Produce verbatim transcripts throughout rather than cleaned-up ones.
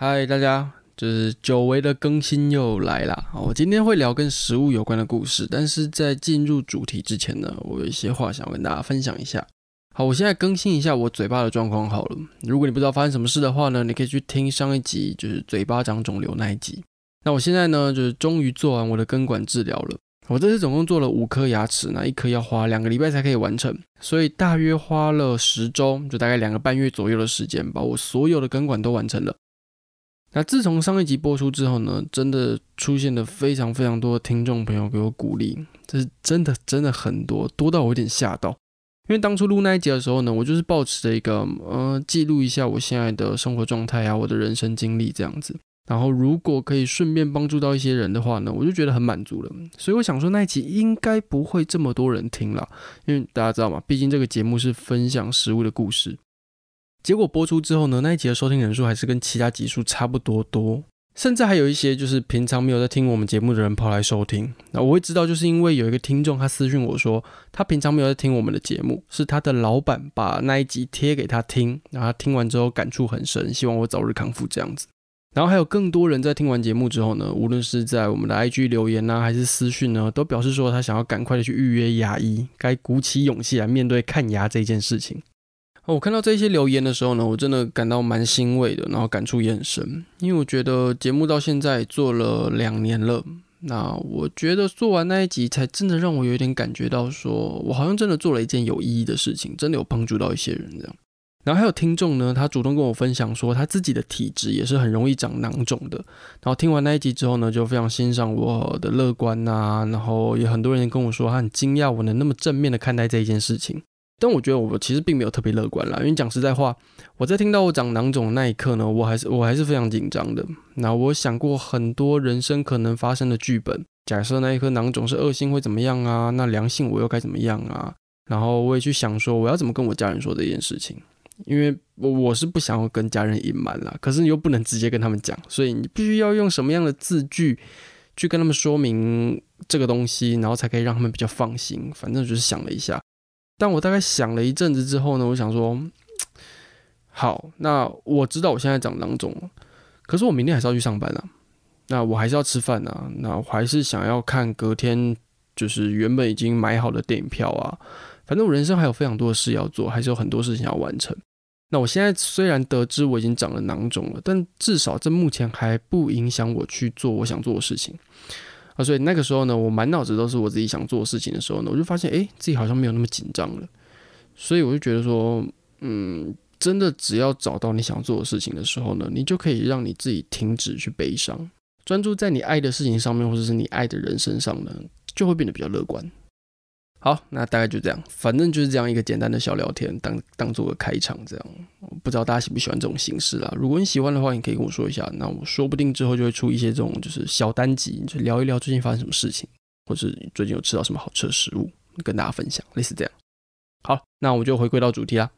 嗨，大家，就是久违的更新又来啦。我今天会聊跟食物有关的故事，但是在进入主题之前呢，我有一些话想跟大家分享一下。好，我现在更新一下我嘴巴的状况好了。如果你不知道发生什么事的话呢，你可以去听上一集，就是嘴巴长肿瘤那一集。那我现在呢，就是终于做完我的根管治疗了。我这次总共做了五颗牙齿，那一颗要花两个礼拜才可以完成，所以大约花了十周，就大概两个半月左右的时间，把我所有的根管都完成了。那自从上一集播出之后呢，真的出现了非常非常多的听众朋友给我鼓励，这是真的真的很多，多到我有点吓到。因为当初录那一集的时候呢，我就是抱持着一个呃记录一下我现在的生活状态啊，我的人生经历这样子。然后如果可以顺便帮助到一些人的话呢，我就觉得很满足了。所以我想说那一集应该不会这么多人听啦，因为大家知道嘛，毕竟这个节目是分享食物的故事。结果播出之后呢，那一集的收听人数还是跟其他集数差不多多，甚至还有一些就是平常没有在听我们节目的人跑来收听。那我会知道，就是因为有一个听众他私讯我说，他平常没有在听我们的节目，是他的老板把那一集贴给他听，然后他听完之后感触很深，希望我早日康复这样子。然后还有更多人在听完节目之后呢，无论是在我们的 I G 留言啊，还是私讯呢，都表示说他想要赶快的去预约牙医，该鼓起勇气来面对看牙这件事情。我看到这些留言的时候呢，我真的感到蛮欣慰的，然后感触也很深，因为我觉得节目到现在做了两年了，那我觉得做完那一集才真的让我有点感觉到说，我好像真的做了一件有意义的事情，真的有帮助到一些人这样。然后还有听众呢，他主动跟我分享说，他自己的体质也是很容易长囊肿的。然后听完那一集之后呢，就非常欣赏我的乐观啊，然后也很多人跟我说，他很惊讶我能那么正面的看待这一件事情。但我觉得我其实并没有特别乐观啦，因为讲实在话，我在听到我长囊肿的那一刻呢，我还是我还是非常紧张的。那我想过很多人生可能发生的剧本，假设那一颗囊肿是恶性会怎么样啊？那良性我又该怎么样啊？然后我也去想说，我要怎么跟我家人说这件事情。因为我是不想要跟家人隐瞒啦，可是你又不能直接跟他们讲，所以你必须要用什么样的字句去跟他们说明这个东西，然后才可以让他们比较放心。反正就是想了一下，但我大概想了一阵子之后呢，我想说，好，那我知道我现在长囊肿了，可是我明天还是要去上班啊，那我还是要吃饭啊，那我还是想要看隔天就是原本已经买好的电影票啊，反正我人生还有非常多的事要做，还是有很多事情要完成。那我现在虽然得知我已经长了囊肿了，但至少这目前还不影响我去做我想做的事情啊。所以那个时候呢，我满脑子都是我自己想做的事情的时候呢，我就发现，哎，自己好像没有那么紧张了。所以我就觉得说，嗯，真的只要找到你想做的事情的时候呢，你就可以让你自己停止去悲伤，专注在你爱的事情上面，或者是你爱的人身上呢，就会变得比较乐观。好，那大概就这样，反正就是这样一个简单的小聊天，当当做个开场这样。不知道大家喜不喜欢这种形式啦？如果你喜欢的话，你可以跟我说一下，那我说不定之后就会出一些这种就是小单集，就聊一聊最近发生什么事情，或是最近有吃到什么好吃的食物，跟大家分享，类似这样。好，那我们就回归到主题啦。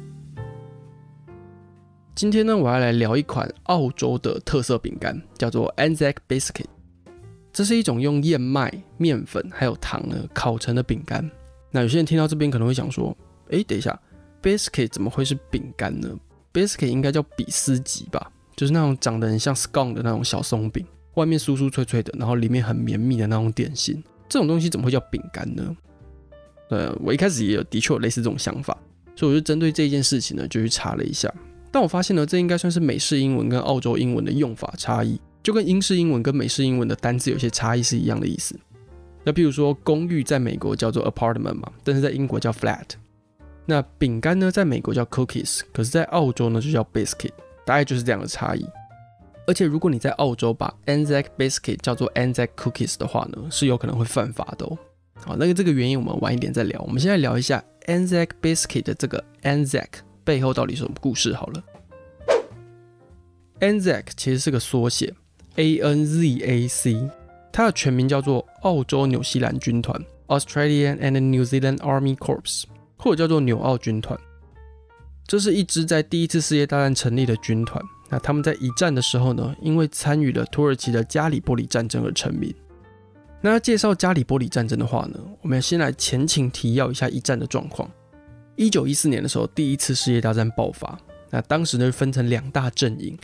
今天呢，我要来聊一款澳洲的特色饼干，叫做 Anzac Biscuit。这是一种用燕麦、面粉还有糖呢烤成的饼干。那有些人听到这边可能会想说，诶，等一下 ，biscuit 怎么会是饼干呢 ？biscuit 应该叫比斯吉吧，就是那种长得很像 scone 的那种小松饼，外面酥酥脆脆的，然后里面很绵密的那种点心。这种东西怎么会叫饼干呢？呃，我一开始也有的确有类似这种想法，所以我就针对这件事情呢就去查了一下。但我发现呢，这应该算是美式英文跟澳洲英文的用法差异。就跟英式英文跟美式英文的单字有些差异是一样的意思。那譬如说公寓在美国叫做 apartment 嘛，但是在英国叫 flat。那饼干呢，在美国叫 cookies， 可是在澳洲呢就叫 biscuit， 大概就是这样的差异。而且如果你在澳洲把 Anzac biscuit 叫做 Anzac cookies 的话呢，是有可能会犯法的哦。好，那个这个原因我们晚一点再聊。我们现在聊一下 Anzac biscuit 的这个 Anzac 背后到底是什么故事好了。Anzac 其实是个缩写。A N Z A C， 它的全名叫做澳洲纽西兰军团 Australian and New Zealand Army Corps， 或者叫做纽澳军团。这是一支在第一次世界大战成立的军团。那他们在一战的时候呢，因为参与了土耳其的加里波里战争而成名。那要介绍加里波里战争的话呢，我们先来前情提要一下一战的状况。一九一四年的时候，第一次世界大战爆发。那当时呢分成两大阵营。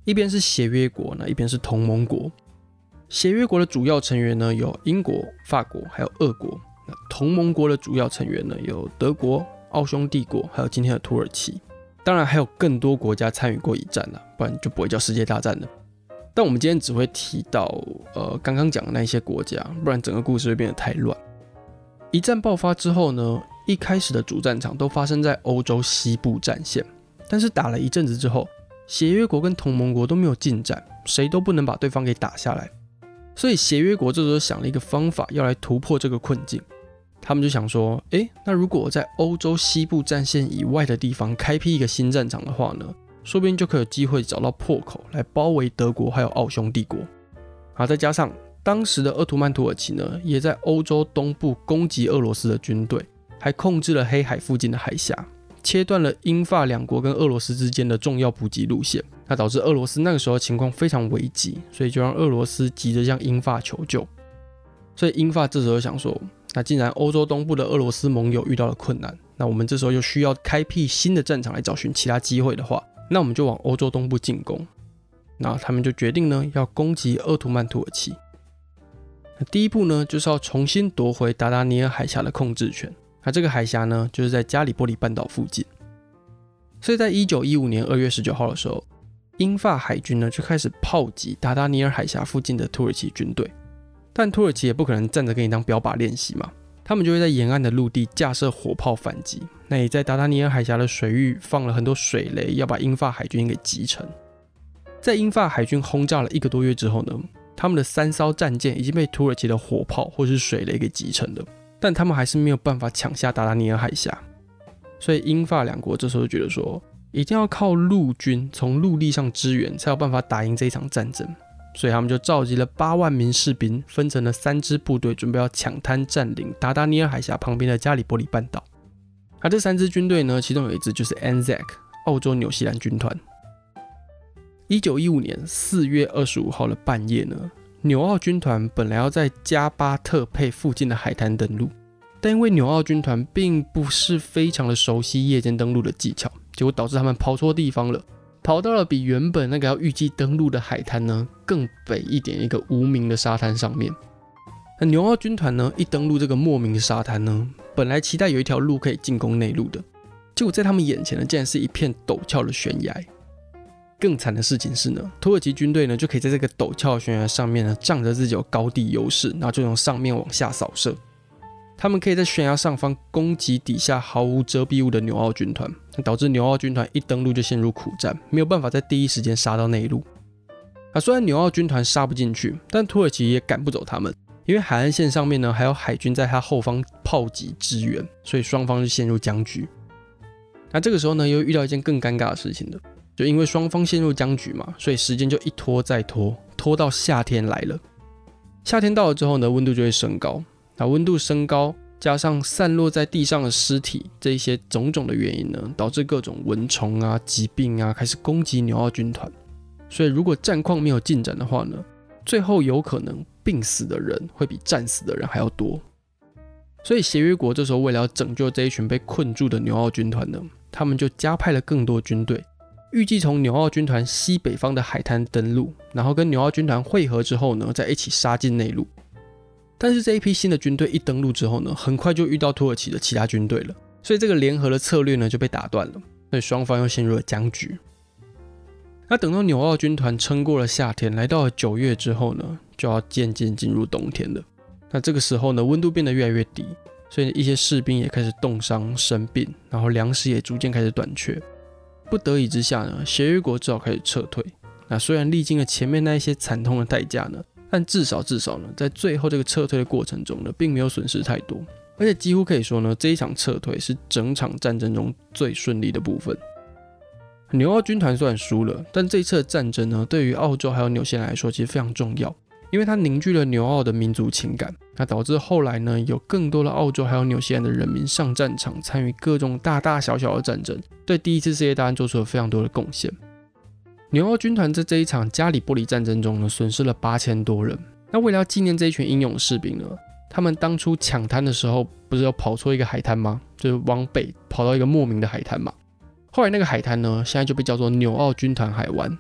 一边是协约国，那一边是同盟国。协约国的主要成员呢有英国、法国还有俄国，那同盟国的主要成员呢有德国、奥匈帝国还有今天的土耳其。当然还有更多国家参与过一战啦，不然就不会叫世界大战了。但我们今天只会提到呃刚刚讲的那些国家，不然整个故事会变得太乱。一战爆发之后呢，一开始的主战场都发生在欧洲西部战线，但是打了一阵子之后，协约国跟同盟国都没有进展，谁都不能把对方给打下来。所以协约国这时候想了一个方法，要来突破这个困境。他们就想说，诶，那如果我在欧洲西部战线以外的地方开辟一个新战场的话呢，说不定就可以有机会找到破口来包围德国还有奥匈帝国。啊，再加上当时的鄂图曼土耳其呢，也在欧洲东部攻击俄罗斯的军队，还控制了黑海附近的海峡，切断了英法两国跟俄罗斯之间的重要补给路线。那导致俄罗斯那个时候情况非常危急，所以就让俄罗斯急着向英法求救。所以英法这时候想说，那既然欧洲东部的俄罗斯盟友遇到了困难，那我们这时候又需要开辟新的战场来找寻其他机会的话，那我们就往欧洲东部进攻。那他们就决定呢，要攻击鄂图曼土耳其。那第一步呢，就是要重新夺回达达尼尔海峡的控制权。那这个海峡呢，就是在加里波里半岛附近。所以在一九一五年二月十九号的时候，英法海军呢就开始炮击达达尼尔海峡附近的土耳其军队。但土耳其也不可能站着给你当标靶练习嘛，他们就会在沿岸的陆地架设火炮反击。那也在达达尼尔海峡的水域放了很多水雷，要把英法海军给击沉。在英法海军轰炸了一个多月之后呢，他们的三艘战舰已经被土耳其的火炮或是水雷给击沉了，但他们还是没有办法抢下达达尼尔海峡。所以英法两国这时候就觉得说，一定要靠陆军从陆地上支援，才有办法打赢这一场战争。所以他们就召集了八万名士兵，分成了三支部队，准备要抢滩占领达达尼尔海峡旁边的加里波里半岛。而这三支军队呢，其中有一支就是 A N Z A C 澳洲纽西兰军团。一九一五年四月二十五号的半夜呢，纽澳军团本来要在加巴特佩附近的海滩登陆，但因为纽澳军团并不是非常的熟悉夜间登陆的技巧，结果导致他们跑错地方了。跑到了比原本那个要预计登陆的海滩呢更北一点一个无名的沙滩上面。那纽澳军团呢一登陆这个莫名的沙滩呢，本来期待有一条路可以进攻内陆的，结果在他们眼前呢竟然是一片陡峭的悬崖。更惨的事情是呢，土耳其军队呢就可以在这个陡峭的悬崖上面呢仗着自己有高地优势，然后就从上面往下扫射。他们可以在悬崖上方攻击底下毫无遮蔽物的纽澳军团，导致纽澳军团一登陆就陷入苦战，没有办法在第一时间杀到内陆。啊，虽然纽澳军团杀不进去，但土耳其也赶不走他们，因为海岸线上面呢还有海军在他后方炮击支援，所以双方就陷入僵局。那这个时候呢，又遇到一件更尴尬的事情了，就因为双方陷入僵局嘛，所以时间就一拖再拖，拖到夏天来了。夏天到了之后呢，温度就会升高。那温度升高，加上散落在地上的尸体，这一些种种的原因呢，导致各种蚊虫啊、疾病啊开始攻击纽澳军团。所以如果战况没有进展的话呢，最后有可能病死的人会比战死的人还要多。所以协约国这时候为了要拯救这一群被困住的纽澳军团呢，他们就加派了更多军队，预计从纽澳军团西北方的海滩登陆，然后跟纽澳军团会合之后呢，再一起杀进内陆。但是这一批新的军队一登陆之后呢，很快就遇到土耳其的其他军队了，所以这个联合的策略呢就被打断了，所以双方又陷入了僵局。那等到纽澳军团撑过了夏天，来到了九月之后呢，就要渐渐进入冬天了。那这个时候呢，温度变得越来越低，所以一些士兵也开始冻伤生病，然后粮食也逐渐开始短缺。不得已之下呢，协约国只好开始撤退。那虽然历经了前面那一些惨痛的代价呢，但至少至少呢，在最后这个撤退的过程中呢，并没有损失太多，而且几乎可以说呢，这一场撤退是整场战争中最顺利的部分。纽澳军团虽然输了，但这一次的战争呢，对于澳洲还有纽西兰来说其实非常重要，因为它凝聚了纽澳的民族情感，那导致后来呢，有更多的澳洲还有纽西兰的人民上战场，参与各种大大小小的战争，对第一次世界大战做出了非常多的贡献。纽澳军团在这一场加里波里战争中呢，损失了八千多人。那为了要纪念这一群英勇士兵呢，他们当初抢滩的时候，不是有跑错一个海滩吗？就是往北跑到一个莫名的海滩嘛。后来那个海滩呢，现在就被叫做纽澳军团海湾，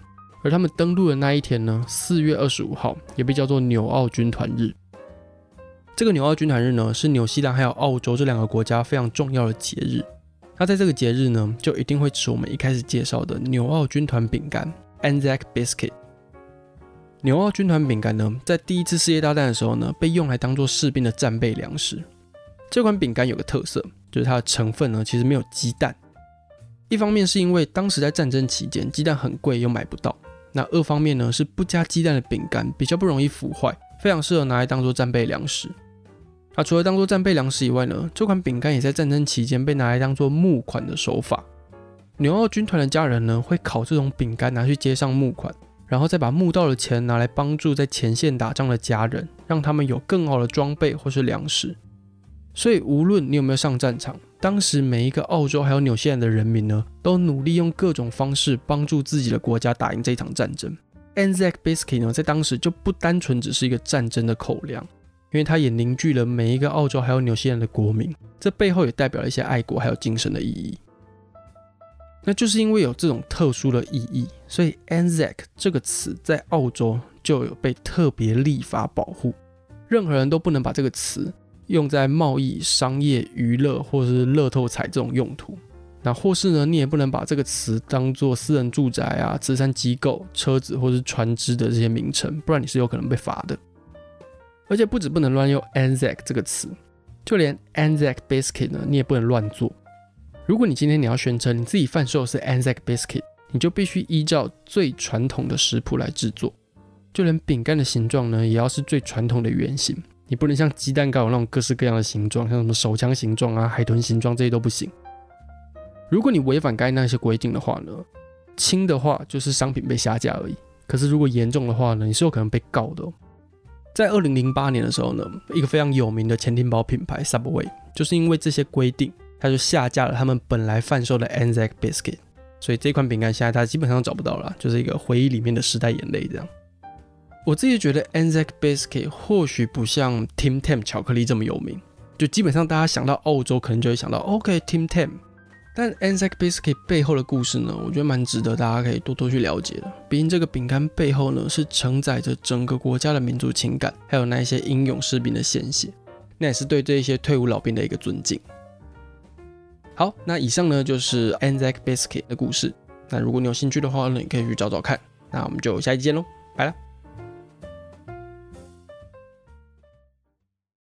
而他们登陆的那一天呢，四月二十五号也被叫做纽澳军团日。这个纽澳军团日呢，是纽西兰还有澳洲这两个国家非常重要的节日。那在这个节日呢，就一定会吃我们一开始介绍的纽澳军团饼干 Anzac Biscuit。纽澳军团饼干呢，在第一次世界大战的时候呢，被用来当做士兵的战备粮食。这款饼干有个特色，就是它的成分呢，其实没有鸡蛋。一方面是因为当时在战争期间，鸡蛋很贵又买不到。那二方面呢，是不加鸡蛋的饼干比较不容易腐坏，非常适合拿来当做战备粮食。那除了当做战备粮食以外呢，这款饼干也在战争期间被拿来当做募款的手法。纽澳军团的家人呢，会烤这种饼干拿去街上募款，然后再把募到的钱拿来帮助在前线打仗的家人，让他们有更好的装备或是粮食。所以无论你有没有上战场，当时每一个澳洲还有纽西兰的人民呢，都努力用各种方式帮助自己的国家打赢这一场战争。Anzac Biscuit 呢，在当时就不单纯只是一个战争的口粮，因为它也凝聚了每一个澳洲还有纽西兰的国民，这背后也代表了一些爱国还有精神的意义。那就是因为有这种特殊的意义，所以 Anzac 这个词在澳洲就有被特别立法保护，任何人都不能把这个词用在贸易、商业、娱乐或是乐透彩这种用途。那或是呢，你也不能把这个词当作私人住宅啊、慈善机构、车子或是船只的这些名称，不然你是有可能被罚的。而且不止不能乱用 Anzac 这个词，就连 Anzac Biscuit 呢，你也不能乱做。如果你今天你要宣称你自己贩售的是 Anzac Biscuit， 你就必须依照最传统的食谱来制作，就连饼干的形状呢，也要是最传统的圆形。你不能像鸡蛋糕有那种各式各样的形状，像什么手枪形状啊、海豚形状这些都不行。如果你违反该那些规定的话呢，轻的话就是商品被下架而已，可是如果严重的话呢，你是有可能被告的哦。在二零零八年的时候呢，一个非常有名的潜艇堡品牌 Subway 就是因为这些规定，它就下架了他们本来贩售的 Anzac Biscuit， 所以这款饼干现在它基本上找不到了，就是一个回忆里面的时代眼泪这样。我自己觉得 Anzac Biscuit 或许不像 Tim Tam 巧克力这么有名，就基本上大家想到澳洲可能就会想到 OK Tim Tam， 但 Anzac Biscuit 背后的故事呢，我觉得蛮值得大家可以多多去了解的。毕竟这个饼干背后呢，是承载着整个国家的民族情感，还有那一些英勇士兵的鲜血，那也是对这些退伍老兵的一个尊敬。好，那以上呢就是 Anzac Biscuit 的故事。那如果你有兴趣的话呢，你可以去找找看。那我们就下一集见喽，拜了。